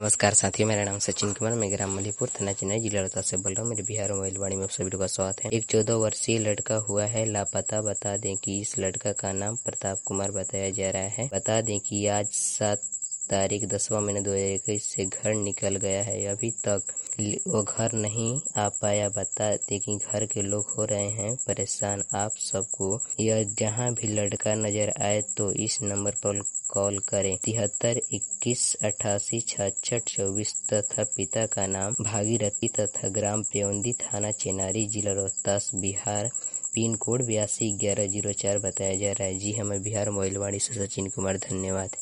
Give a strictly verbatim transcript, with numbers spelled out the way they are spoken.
नमस्कार साथियों, मेरा नाम सचिन कुमार, मैं ग्राम मलीपुर, थाना चेन्नई, जिला रोहतास से बोल रहा हूँ। मेरे बिहार मोबाइल वाणी में सभी लोगों का स्वागत है। एक चौदह वर्षीय लड़का हुआ है लापता। बता दें कि इस लड़का का नाम प्रताप कुमार बताया जा रहा है। बता दें कि आज सात तारीख दसवां महीना दो हजार इक्कीस से घर निकल गया है। अभी तक वो घर नहीं आ पाया। बता दें कि घर के लोग हो रहे हैं परेशान। आप सबको यह जहां भी लड़का नजर आए तो इस नंबर पर कॉल करें तिहत्तर इक्कीस अट्ठासी छाछठ चौबीस तथा पिता का नाम भागीरथी तथा ग्राम पेवंदी, थाना चेनारी, जिला रोहतास, बिहार, पिन कोड बयासी ग्यारह जीरो चार बताया जा रहा है। जी हमें बिहार मोबाइल वाणी से सचिन कुमार, धन्यवाद।